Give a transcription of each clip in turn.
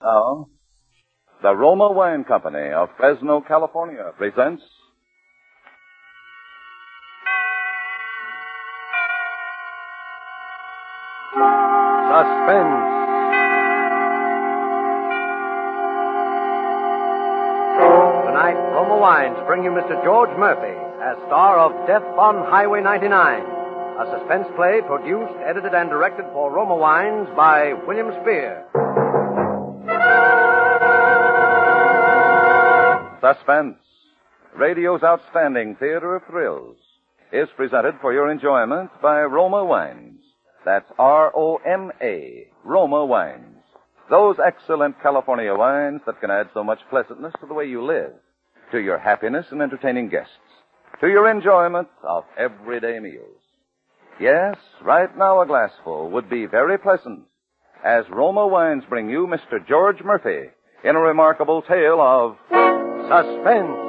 Now, the Roma Wine Company of Fresno, California presents Suspense. Tonight, Roma Wines bring you Mr. George Murphy as star of Death on Highway 99, a suspense play produced, edited, and directed for Roma Wines by William Spear. Suspense, radio's outstanding theater of thrills, is presented for your enjoyment by Roma Wines. That's R-O-M-A, Roma Wines. Those excellent California wines that can add so much pleasantness to the way you live, to your happiness in entertaining guests, to your enjoyment of everyday meals. Yes, right now a glassful would be very pleasant, as Roma Wines bring you Mr. George Murphy in a remarkable tale of suspense.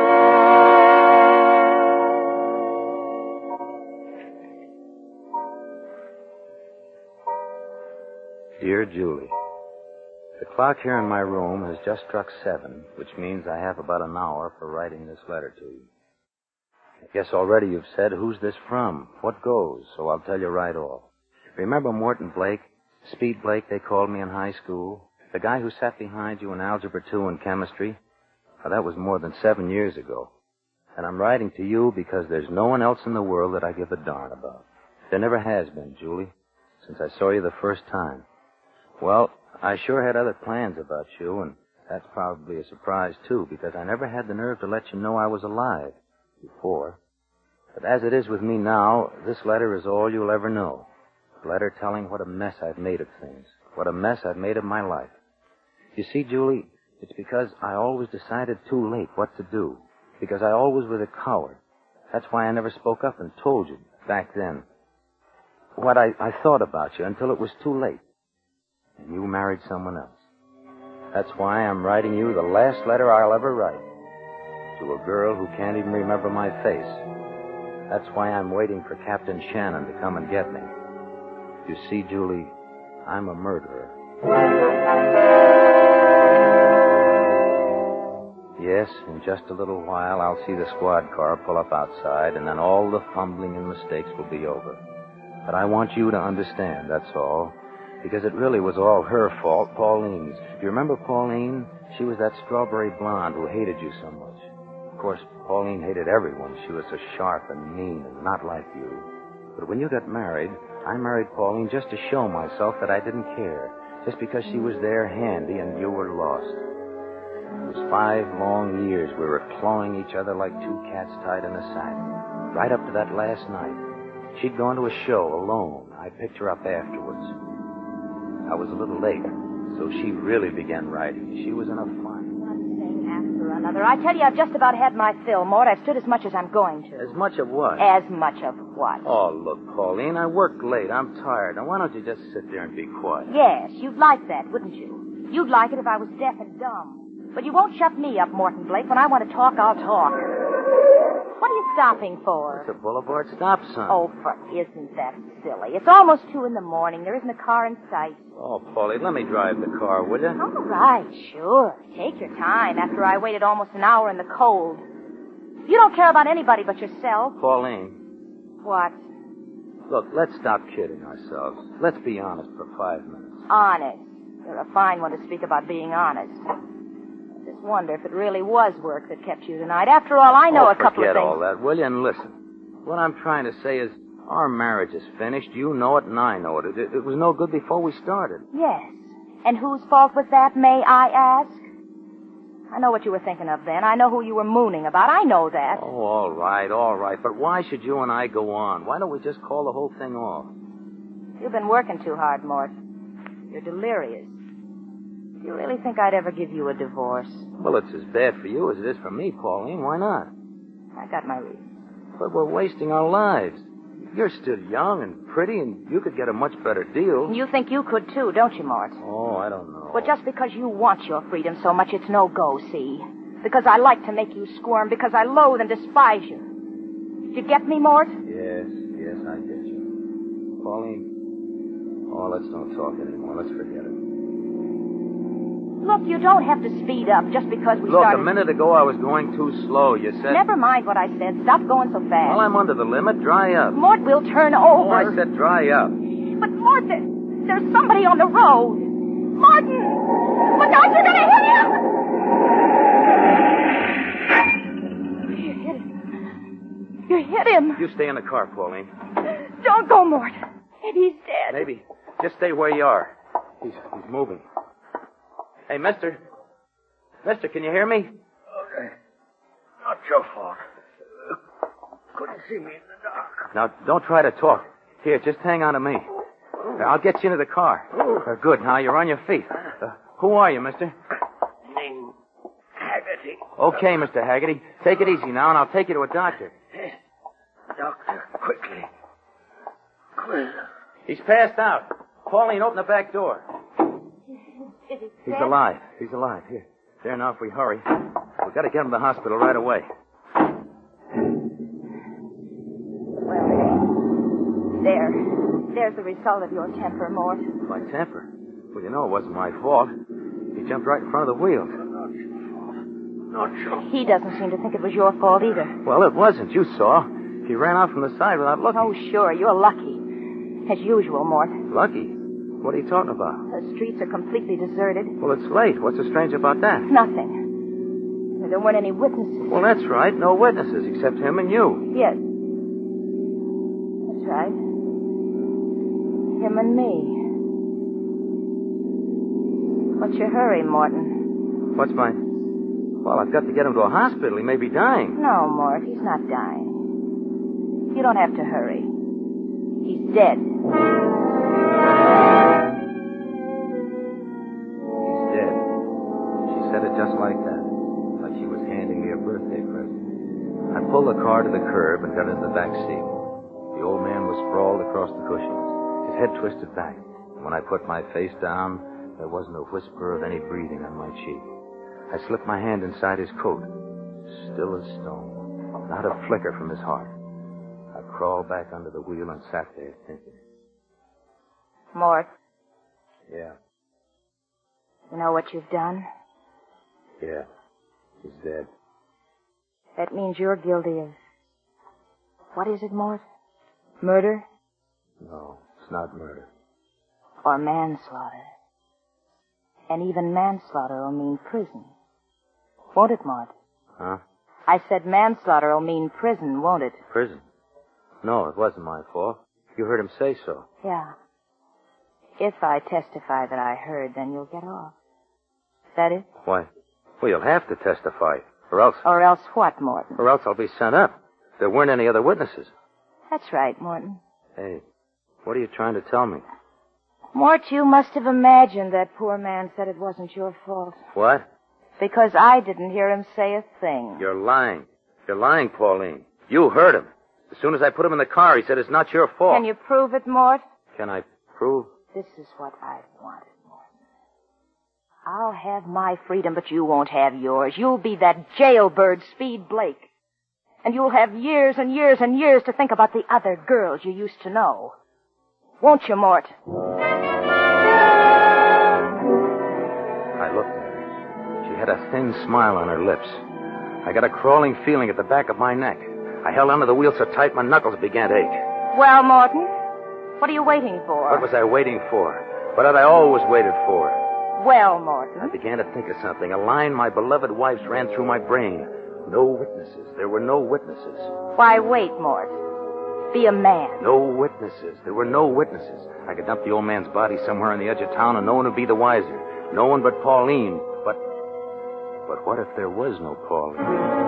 Dear Julie, the clock here in my room has just struck 7, which means I have about an hour for writing this letter to you. I guess already you've said, who's this from? What goes? So I'll tell you right off. Remember Morton Blake? Speed Blake, they called me in high school? The guy who sat behind you in Algebra 2 and chemistry? Well, that was more than 7 years ago. And I'm writing to you because there's no one else in the world that I give a darn about. There never has been, Julie, since I saw you the first time. Well, I sure had other plans about you, and that's probably a surprise, too, because I never had the nerve to let you know I was alive before. But as it is with me now, this letter is all you'll ever know. A letter telling what a mess I've made of things, what a mess I've made of my life. You see, Julie, it's because I always decided too late what to do, because I always was a coward. That's why I never spoke up and told you back then what I thought about you until it was too late. And you married someone else. That's why I'm writing you the last letter I'll ever write. To a girl who can't even remember my face. That's why I'm waiting for Captain Shannon to come and get me. You see, Julie, I'm a murderer. Yes, in just a little while I'll see the squad car pull up outside, and then all the fumbling and mistakes will be over. But I want you to understand, that's all. Because it really was all her fault, Pauline's. Do you remember Pauline? She was that strawberry blonde who hated you so much. Of course, Pauline hated everyone. She was so sharp and mean and not like you. But when you got married, I married Pauline just to show myself that I didn't care. Just because she was there handy and you were lost. It was 5 long years we were clawing each other like 2 cats tied in a sack. Right up to that last night. She'd gone to a show alone. I picked her up afterwards. I was a little late, so she really began writing. She was in a fun. One thing after another. I tell you, I've just about had my fill, Mort. I've stood as much as I'm going to. As much of what? As much of what? Oh, look, Pauline, I worked late. I'm tired. Now, why don't you just sit there and be quiet? Yes, you'd like that, wouldn't you? You'd like it if I was deaf and dumb. But you won't shut me up, Morton Blake. When I want to talk, I'll talk. What are you stopping for? It's a boulevard stop sign. Oh, isn't that silly? It's almost 2 in the morning. There isn't a car in sight. Oh, Paulie, let me drive the car, will you? All right, sure. Take your time after I waited almost an hour in the cold. You don't care about anybody but yourself. Pauline. What? Look, let's stop kidding ourselves. Let's be honest for 5 minutes. Honest. You're a fine one to speak about being honest. I just wonder if it really was work that kept you tonight. After all, I know a couple of things. Forget all that, will you? And listen. What I'm trying to say is, our marriage is finished. You know it, and I know it. It was no good before we started. Yes. And whose fault was that, may I ask? I know what you were thinking of then. I know who you were mooning about. I know that. Oh, all right. But why should you and I go on? Why don't we just call the whole thing off? You've been working too hard, Mort. You're delirious. Do you really think I'd ever give you a divorce? Well, it's as bad for you as it is for me, Pauline. Why not? I got my reasons. But we're wasting our lives. You're still young and pretty, and you could get a much better deal. You think you could, too, don't you, Mort? Oh, I don't know. Well, just because you want your freedom so much, it's no go, see? Because I like to make you squirm, because I loathe and despise you. Did you get me, Mort? Yes, I get you. Pauline, let's don't talk anymore. Let's forget it. Look, you don't have to speed up just because we Look, started... a minute ago I was going too slow. You said... Never mind what I said. Stop going so fast. Well, I'm under the limit. Dry up. Mort will turn Oh, over. I said dry up. But, Mort, there's somebody on the road. Martin! Look out, you're going to hit him! You hit him. You stay in the car, Pauline. Don't go, Mort. Maybe he's dead. Maybe. Just stay where you are. He's moving. Hey, mister. Mister, can you hear me? Okay. Not your fault. Couldn't see me in the dark. Now, don't try to talk. Here, just hang on to me. I'll get you into the car. Good. Now, you're on your feet. Who are you, mister? Name Haggerty. Okay, Mr. Haggerty. Take it easy now, and I'll take you to a doctor. Doctor, quickly. Quick. He's passed out. Pauline, open the back door. Is he He's dead? alive. He's alive. Here. There now, if we hurry. We've got to get him to the hospital right away. Well, there's the result of your temper, Mort. My temper? Well, you know it wasn't my fault. He jumped right in front of the wheel. Not your fault. He doesn't seem to think it was your fault either. Well, it wasn't. You saw. He ran out from the side without looking. Oh, sure, you're lucky. As usual, Mort. Lucky? What are you talking about? The streets are completely deserted. Well, it's late. What's so strange about that? Nothing. There weren't any witnesses. Well, that's right. No witnesses except him and you. Yes. That's right. Him and me. What's your hurry, Morton? What's my... Well, I've got to get him to a hospital. He may be dying. No, Mort, he's not dying. You don't have to hurry. He's dead. He's dead. She said it just like that. Like she was handing me a birthday present. I pulled the car to the curb and got into the back seat. The old man was sprawled across the cushions, his head twisted back. When I put my face down, there wasn't a whisper of any breathing on my cheek. I slipped my hand inside his coat. Still as stone. Not a flicker from his heart. I crawled back under the wheel and sat there thinking. Mort, Yeah, you know what you've done? yeah. He's dead. That means you're guilty of... What is it, Mort? Murder? No, it's not murder. Or manslaughter. And even manslaughter will mean prison. Won't it, Mort? Huh? I said manslaughter will mean prison, won't it? Prison? No, it wasn't my fault. You heard him say so. Yeah. If I testify that I heard, then you'll get off. Is that it? Why? Well, you'll have to testify, or else what, Morton? I'll be sent up. There weren't any other witnesses. That's right, Morton. Hey, what are you trying to tell me? Mort, you must have imagined that poor man said it wasn't your fault. What? Because I didn't hear him say a thing. You're lying. You're lying, Pauline. You heard him. As soon as I put him in the car, he said it's not your fault. Can you prove it, Mort? Can I prove? This is what I've wanted, Morton. I'll have my freedom, but you won't have yours. You'll be that jailbird, Speed Blake. And you'll have years and years and years to think about the other girls you used to know. Won't you, Mort? I looked at her. She had a thin smile on her lips. I got a crawling feeling at the back of my neck. I held onto the wheel so tight my knuckles began to ache. Well, Morton, what are you waiting for? What was I waiting for? What had I always waited for? Well, Morton. I began to think of something. A line my beloved wife's ran through my brain. No witnesses. There were no witnesses. Why, wait, Mort. Be a man. No witnesses. There were no witnesses. I could dump the old man's body somewhere on the edge of town and no one would be the wiser. No one but Pauline. But what if there was no Pauline?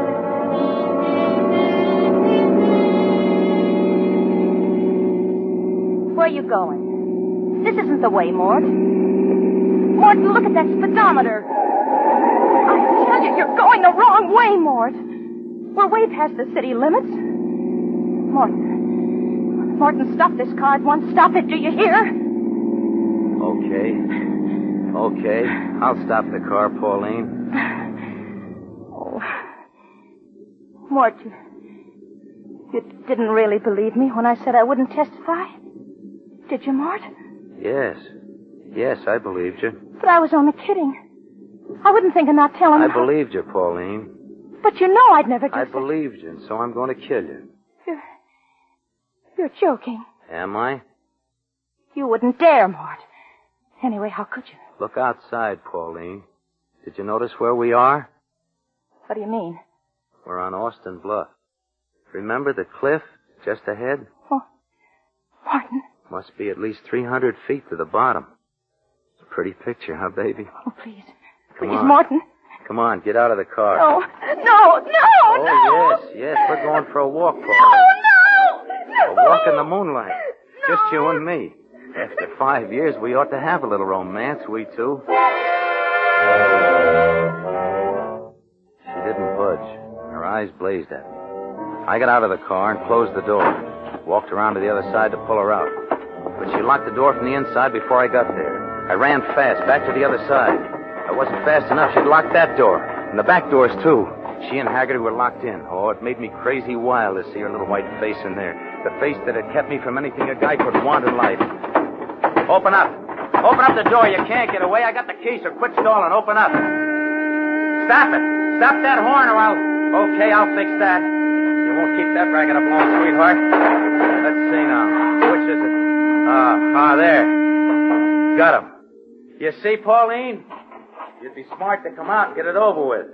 Where are you going? This isn't the way, Mort. Morton, look at that speedometer. I tell you, you're going the wrong way, Mort. We're way past the city limits. Morton, stop this car at once. Stop it, do you hear? Okay. I'll stop the car, Pauline. Oh. Mort, you didn't really believe me when I said I wouldn't testify? Did you, Mort? Yes, I believed you. But I was only kidding. I wouldn't think of not telling I him. believed you, Pauline. But you know I'd never do I so. believed you, and so I'm going to kill you. You're joking. Am I? You wouldn't dare, Mort. Anyway, how could you? Look outside, Pauline. Did you notice where we are? What do you mean? We're on Austin Bluff. Remember the cliff just ahead? Oh, Martin. Must be at least 300 feet to the bottom. It's a pretty picture, huh, baby? Oh, please. Come Please, on. Martin. Come on, get out of the car. No. Oh, yes. We're going for a walk, Pauline. A walk in the moonlight. Just you and me. After 5 years, we ought to have a little romance, we two. She didn't budge. Her eyes blazed at me. I got out of the car and closed the door. Walked around to the other side to pull her out. But she locked the door from the inside before I got there. I ran fast, back to the other side. I wasn't fast enough. She'd locked that door. And the back doors, too. She and Haggerty were locked in. Oh, it made me crazy wild to see her little white face in there. The face that had kept me from anything a guy could want in life. Open up. Open up the door. You can't get away. I got the key, so quit stalling. Open up. Stop it. Stop that horn or I'll... Okay, I'll fix that. You won't keep that racket up long, sweetheart. Let's see now. Which is it? There. Got him. You see, Pauline? You'd be smart to come out and get it over with.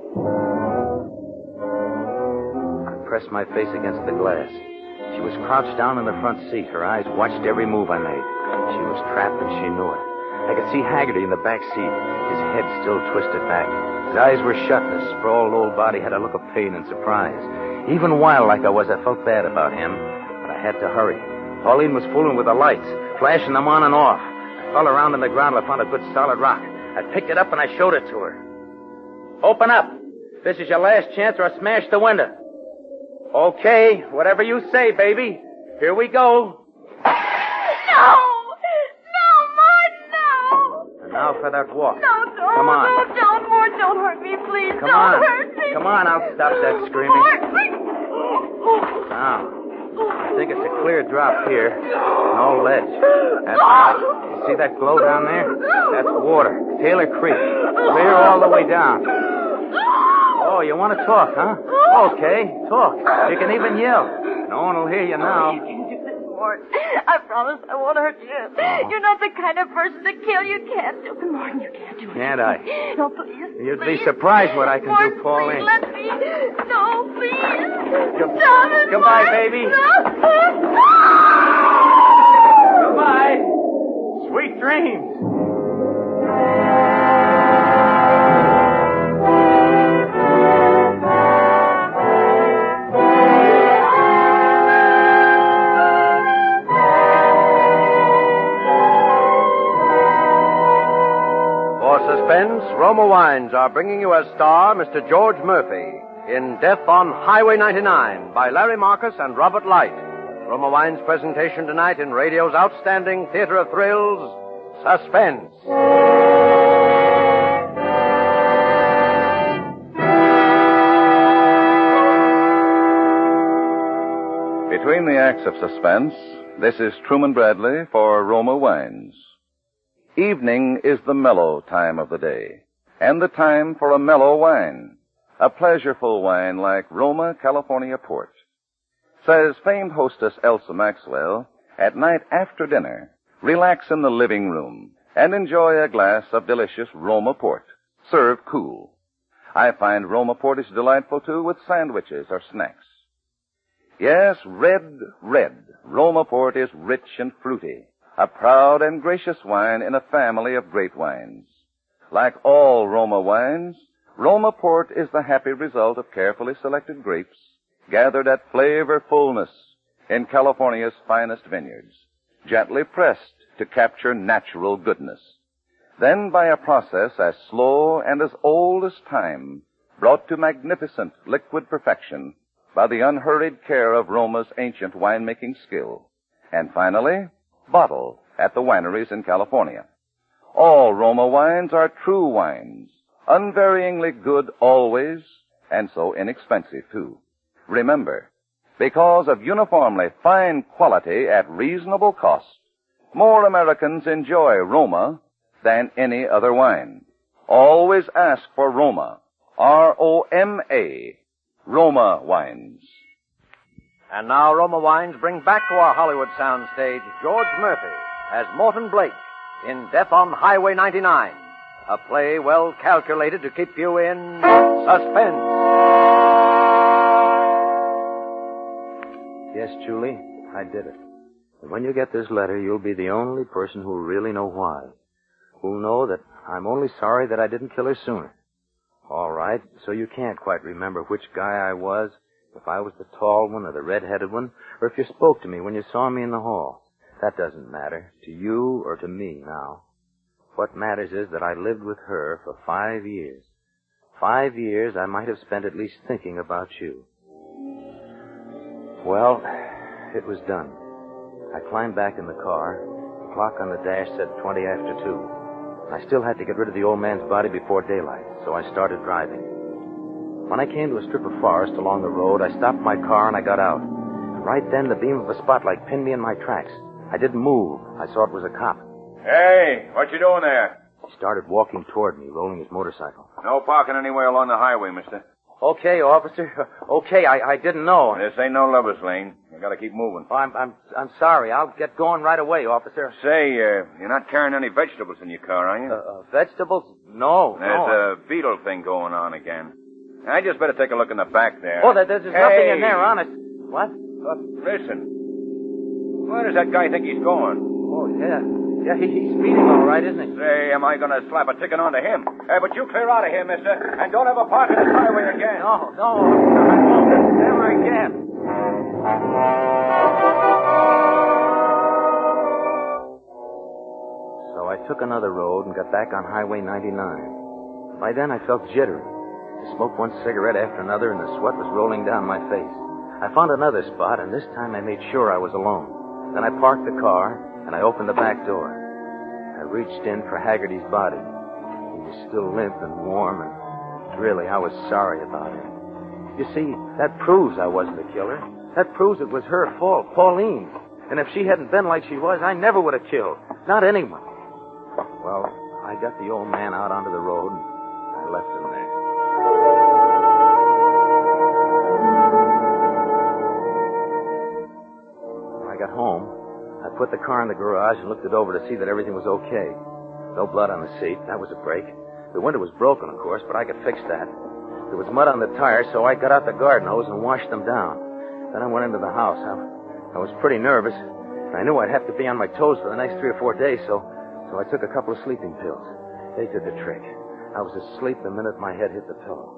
I pressed my face against the glass. She was crouched down in the front seat. Her eyes watched every move I made. She was trapped and she knew it. I could see Haggerty in the back seat, his head still twisted back. His eyes were shut and his sprawled old body had a look of pain and surprise. Even wild like I was, I felt bad about him, but I had to hurry. Pauline was fooling with the lights, flashing them on and off. I fell around on the ground and I found a good solid rock. I picked it up and I showed it to her. Open up. This is your last chance or I smash the window. Okay, whatever you say, baby. Here we go. No, Martin, no. And now for that walk. No, don't. Come on. No, don't, Mort. Don't hurt me, please. Come don't on. hurt me. Come on, I'll stop that screaming. Mort. Now, I think it's a clear drop here. No ledge. That's right. You see that glow down there? That's water. Taylor Creek. Clear all the way down. Oh, you want to talk, huh? Okay, talk. You can even yell. No one will hear you now. You can't do this, Mort. I promise I won't hurt you. You're not the kind of person to kill. You can't do it, Martin. You can't do it. Can't I? No, please. You'd please. be surprised what I can Mort, do, Pauline. Please, let me. No, please. Stop it, Goodbye, Mort. baby. No. Goodbye. Sweet dreams. Roma Wines are bringing you as star Mr. George Murphy in Death on Highway 99 by Larry Marcus and Robert Light. Roma Wines' presentation tonight in radio's outstanding theater of thrills, Suspense. Between the acts of suspense, this is Truman Bradley for Roma Wines. Evening is the mellow time of the day, and the time for a mellow wine, a pleasureful wine like Roma California Port. Says famed hostess Elsa Maxwell, at night after dinner, relax in the living room and enjoy a glass of delicious Roma Port, served cool. I find Roma Port is delightful, too, with sandwiches or snacks. Yes, red Roma Port is rich and fruity, a proud and gracious wine in a family of great wines. Like all Roma wines, Roma Port is the happy result of carefully selected grapes gathered at flavor fullness in California's finest vineyards, gently pressed to capture natural goodness. Then by a process as slow and as old as time, brought to magnificent liquid perfection by the unhurried care of Roma's ancient winemaking skill. And finally, bottled at the wineries in California. All Roma wines are true wines, unvaryingly good always, and so inexpensive too. Remember, because of uniformly fine quality at reasonable cost, more Americans enjoy Roma than any other wine. always ask for Roma. R-O-M-A. Roma Wines. And now Roma Wines bring back to our Hollywood soundstage George Murphy as Morton Blake in Death on Highway 99, a play well calculated to keep you in suspense. Yes, Julie, I did it. And when you get this letter, you'll be the only person who'll really know why. Who'll know that I'm only sorry that I didn't kill her sooner. All right, so you can't quite remember which guy I was, if I was the tall one or the red-headed one, or if you spoke to me when you saw me in the hall. That doesn't matter to you or to me now. What matters is that I lived with her for 5 years. 5 years I might have spent at least thinking about you. Well, it was done. I climbed back in the car. The clock on the dash said 20 after 2. I still had to get rid of the old man's body before daylight, so I started driving. When I came to a strip of forest along the road, I stopped my car and I got out. Right then, the beam of a spotlight pinned me in my tracks. I didn't move. I saw it was a cop. Hey, what you doing there? He started walking toward me, rolling his motorcycle. No parking anywhere along the highway, mister. Okay, officer. Okay, I didn't know. This ain't no lover's lane. You gotta keep moving. Oh, I'm sorry. I'll get going right away, officer. Say, you're not carrying any vegetables in your car, are you? Vegetables? No, There's a beetle thing going on again. I just better take a look in the back there. Oh, there's nothing in there, honest. What? Listen. Where does that guy think he's going? Oh, yeah. Yeah, he's speeding all right, isn't he? Say, am I gonna slap a ticket onto him? But you clear out of here, mister, and don't ever park on this highway again. No, I won't. Never again. So I took another road and got back on Highway 99. By then I felt jittery. I smoked one cigarette after another and the sweat was rolling down my face. I found another spot, and this time I made sure I was alone. Then I parked the car, and I opened the back door. I reached in for Haggerty's body. He was still limp and warm, and really, I was sorry about him. You see, that proves I wasn't the killer. That proves it was her fault, Pauline. And if she hadn't been like she was, I never would have killed. Not anyone. Well, I got the old man out onto the road, and I left him there. When I got home, I put the car in the garage and looked it over to see that everything was okay. No blood on the seat. That was a break. The window was broken, of course, but I could fix that. There was mud on the tires, so I got out the garden hose and washed them down. Then I went into the house. I was pretty nervous. I knew I'd have to be on my toes for the next 3 or 4 days, so I took a couple of sleeping pills. They did the trick. I was asleep the minute my head hit the pillow.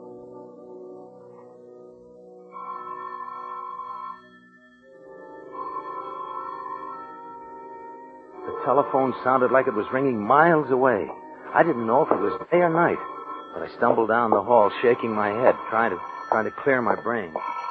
The telephone sounded like it was ringing miles away. I didn't know if it was day or night, but I stumbled down the hall, shaking my head, trying to clear my brain.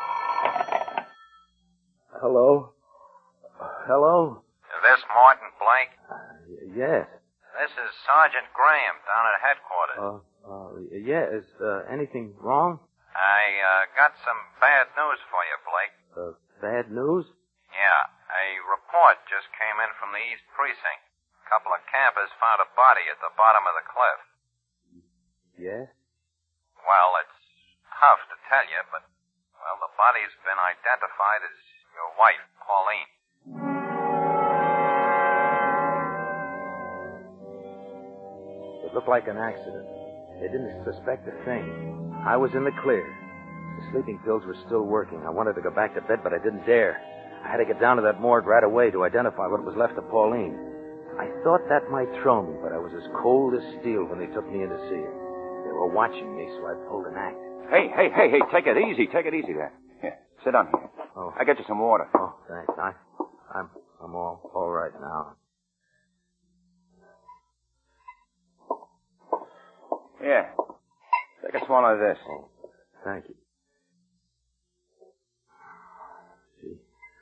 Hello? Hello? Is this Morton Blake? Yes. This is Sergeant Graham down at headquarters. Yeah. Is anything wrong? I got some bad news for you, Blake. Bad news? Yeah. A report just came in from the East Precinct. A couple of campers found a body at the bottom of the cliff. Yes? Well, it's tough to tell you, but, well, the body's been identified as your wife, Pauline. It looked like an accident. They didn't suspect a thing. I was in the clear. The sleeping pills were still working. I wanted to go back to bed, but I didn't dare. I had to get down to that morgue right away to identify what was left of Pauline. I thought that might throw me, but I was as cold as steel when they took me in to see her. They were watching me, so I pulled an act. Hey, take it easy. Take it easy there. Here, sit down here. Oh. I get you some water. Oh, thanks. I'm all right now. Yeah. Take a swallow of this. Oh, thank you. Gee,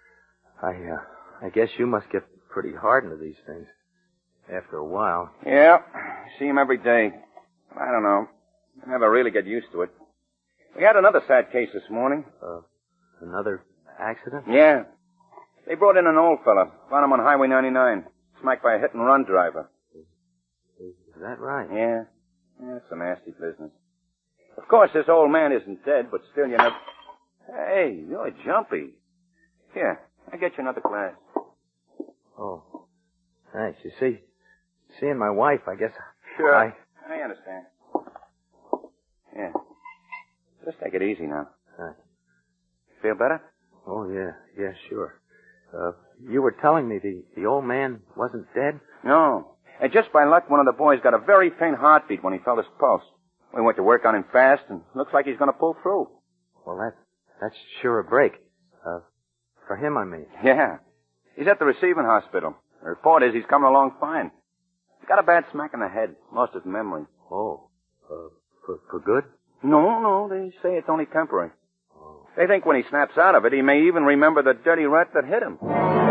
I guess you must get pretty hardened to these things after a while. Yeah. See him every day. I don't know. I never really get used to it. We had another sad case this morning. Another accident? Yeah. They brought in an old fella. Found him on Highway 99. Smacked by a hit-and-run driver. Is that right? Yeah. That's a nasty business. Of course, this old man isn't dead, but still you never... Hey, you're jumpy. Here, I'll get you another glass. Oh, thanks. You see, seeing my wife, I guess... Sure. I understand. Yeah. Just take it easy now. Thanks. Feel better? Oh, yeah, sure. You were telling me the old man wasn't dead? No. And just by luck, one of the boys got a very faint heartbeat when he felt his pulse. We went to work on him fast, and looks like he's going to pull through. Well, that's sure a break. For him, I mean. Yeah. He's at the receiving hospital. The report is he's coming along fine. He got a bad smack in the head. Lost his memory. Oh. For good? No, they say it's only temporary. Oh. They think when he snaps out of it, he may even remember the dirty rat that hit him.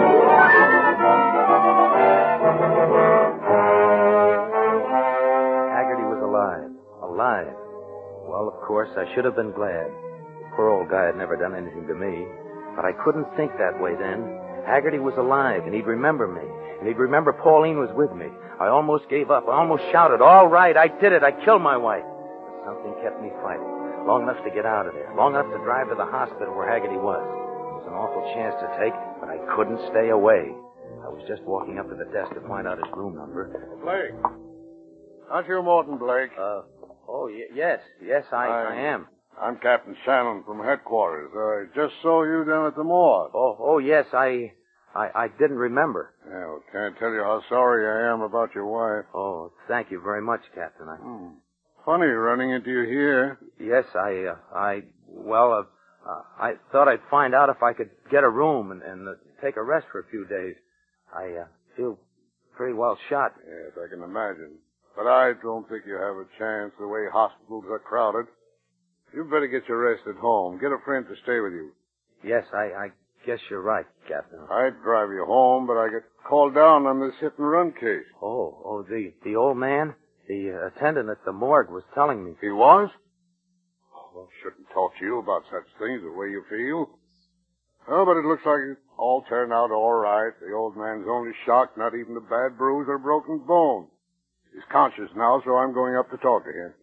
Haggerty was alive. Alive. Well, of course, I should have been glad. The poor old guy had never done anything to me. But I couldn't think that way then. Haggerty was alive, and he'd remember me. And he'd remember Pauline was with me. I almost gave up. I almost shouted, all right, I did it. I killed my wife. But something kept me fighting. Long enough to get out of there. Long enough to drive to the hospital where Haggerty was. It was an awful chance to take, but I couldn't stay away. I was just walking up to the desk to find out his room number. Blake. Aren't you Morton Blake? Yes, I am. I'm Captain Shannon from headquarters. I just saw you down at the morgue. Oh, yes, I didn't remember. Yeah, well, can't tell you how sorry I am about your wife. Oh, thank you very much, Captain. Funny running into you here. Yes, I thought I'd find out if I could get a room and take a rest for a few days. I feel pretty well shot. Yes, I can imagine. But I don't think you have a chance the way hospitals are crowded. You'd better get your rest at home. Get a friend to stay with you. Yes, I guess you're right, Captain. I'd drive you home, but I get called down on this hit-and-run case. Oh, the old man? The attendant at the morgue was telling me. He was? Well, shouldn't talk to you about such things the way you feel. Oh, but it looks like it all turned out all right. The old man's only shocked, not even a bad bruise or broken bone. He's conscious now, so I'm going up to talk to him.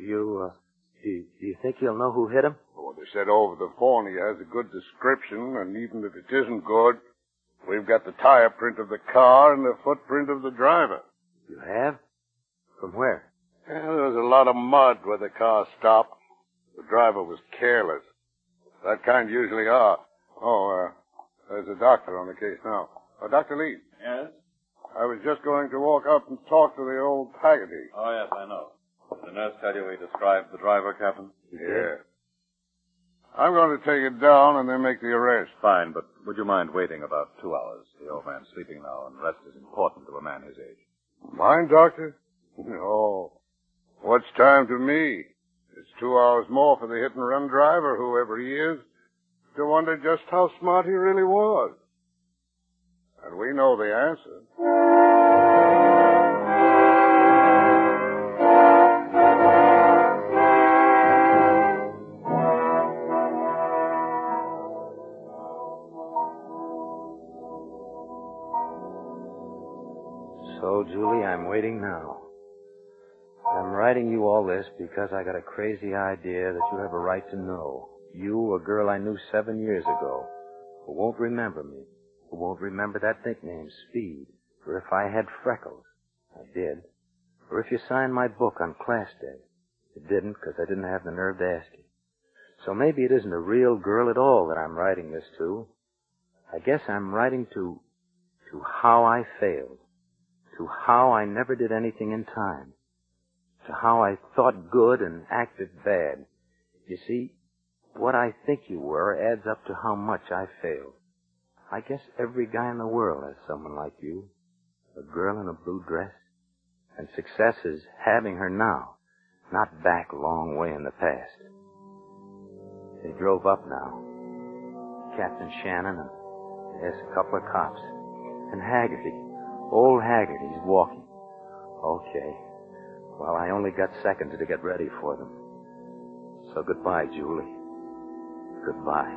Do you think he'll know who hit him? Well, they said over the phone he has a good description, and even if it isn't good, we've got the tire print of the car and the footprint of the driver. You have? From where? Yeah, there was a lot of mud where the car stopped. The driver was careless. That kind usually are. There's a doctor on the case now. Dr. Lee. Yes? I was just going to walk up and talk to the old Haggerty. Oh, yes, I know. The nurse tell you he described the driver, Captain? Yeah. I'm going to take it down and then make the arrest. Fine, but would you mind waiting about 2 hours? The old man's sleeping now, and rest is important to a man his age. Mind, Doctor? No. What's time to me? It's 2 hours more for the hit-and-run driver, whoever he is, to wonder just how smart he really was. And we know the answer. So, Julie, I'm waiting now. I'm writing you all this because I got a crazy idea that you have a right to know. You, a girl I knew 7 years ago, who won't remember me, who won't remember that nickname, Speed, or if I had freckles. I did. Or if you signed my book on class day. You didn't because I didn't have the nerve to ask you. So maybe it isn't a real girl at all that I'm writing this to. I guess I'm writing to how I failed. To how I never did anything in time. To how I thought good and acted bad. You see, what I think you were adds up to how much I failed. I guess every guy in the world has someone like you. A girl in a blue dress. And success is having her now, not back a long way in the past. They drove up now. Captain Shannon and there's a couple of cops. And Haggerty. Old Haggerty's walking. Okay. Well, I only got seconds to get ready for them. So goodbye, Julie. Goodbye.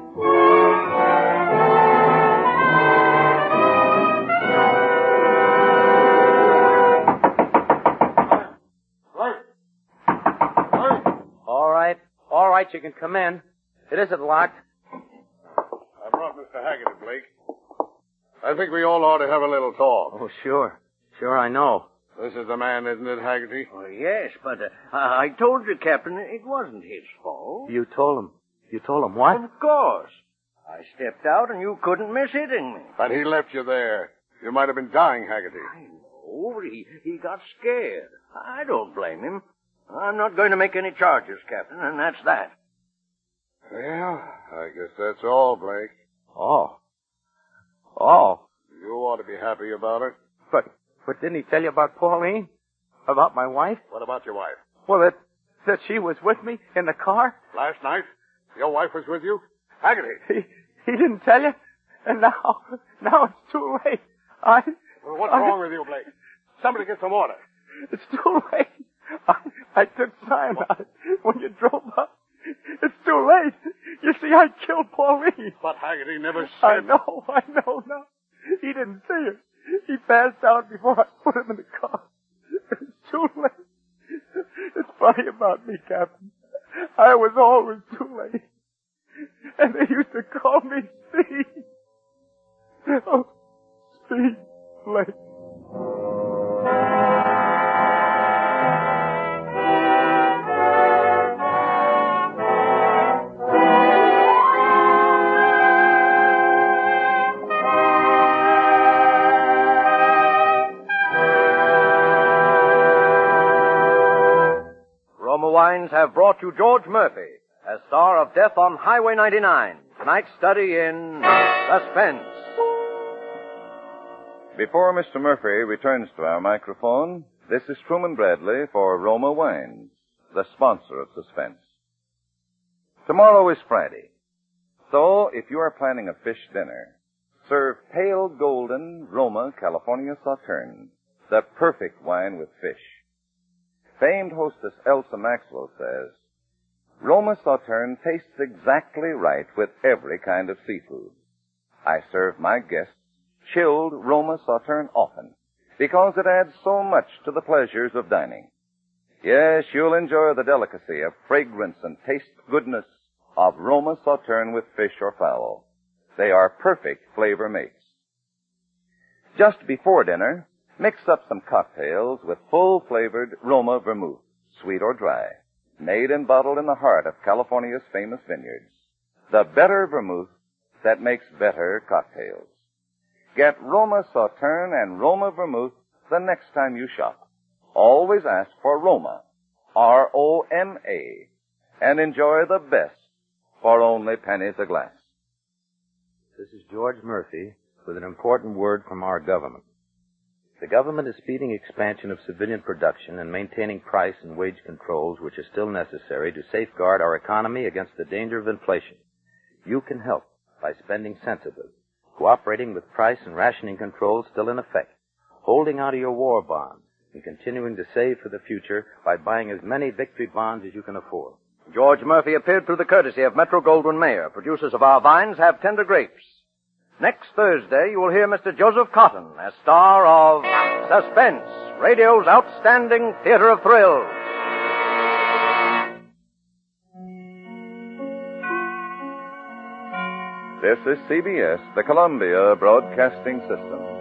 All right, you can come in. It isn't locked. I brought Mr. Haggerty, Blake. I think we all ought to have a little talk. Oh, sure. Sure, I know. This is the man, isn't it, Haggerty? Oh, yes, but I told you, Captain, it wasn't his fault. You told him. You told him what? Of course. I stepped out and you couldn't miss hitting me. But he left you there. You might have been dying, Haggerty. I know. He got scared. I don't blame him. I'm not going to make any charges, Captain, and that's that. Well, I guess that's all, Blake. Oh. Oh. You ought to be happy about it. But didn't he tell you about Pauline? About my wife? What about your wife? Well, that she was with me in the car? Last night? Your wife was with you? Haggerty! He didn't tell you? And now it's too late. Well, what's wrong with you, Blake? Somebody get some water. It's too late. I took cyanide when you drove up. It's too late. You see, I killed Pauline. But Haggerty never said... I know. No. He didn't see her. He passed out before I put him in the car. It's too late. It's funny about me, Captain. I was always too late. And they used to call me Speed. Oh, Speed Blake. Wines have brought you George Murphy as star of Death on Highway 99. Tonight's study in suspense. Before Mr. Murphy returns to our microphone, this is Truman Bradley for Roma Wines, the sponsor of Suspense. Tomorrow is Friday, so if you are planning a fish dinner, serve pale golden Roma California Sauterne, the perfect wine with fish. Famed hostess Elsa Maxwell says, Roma Sauterne tastes exactly right with every kind of seafood. I serve my guests chilled Roma Sauterne often because it adds so much to the pleasures of dining. Yes, you'll enjoy the delicacy of fragrance and taste goodness of Roma Sauterne with fish or fowl. They are perfect flavor mates. Just before dinner, mix up some cocktails with full-flavored Roma vermouth, sweet or dry, made and bottled in the heart of California's famous vineyards. The better vermouth that makes better cocktails. Get Roma Sauterne and Roma vermouth the next time you shop. Always ask for Roma, R-O-M-A, and enjoy the best for only pennies a glass. This is George Murphy with an important word from our government. The government is speeding expansion of civilian production and maintaining price and wage controls which are still necessary to safeguard our economy against the danger of inflation. You can help by spending sensibly, cooperating with price and rationing controls still in effect, holding out of your war bonds, and continuing to save for the future by buying as many victory bonds as you can afford. George Murphy appeared through the courtesy of Metro-Goldwyn-Mayer. Producers of our vines have tender grapes. Next Thursday, you will hear Mr. Joseph Cotton as star of Suspense, radio's outstanding theater of thrills. This is CBS, the Columbia Broadcasting System.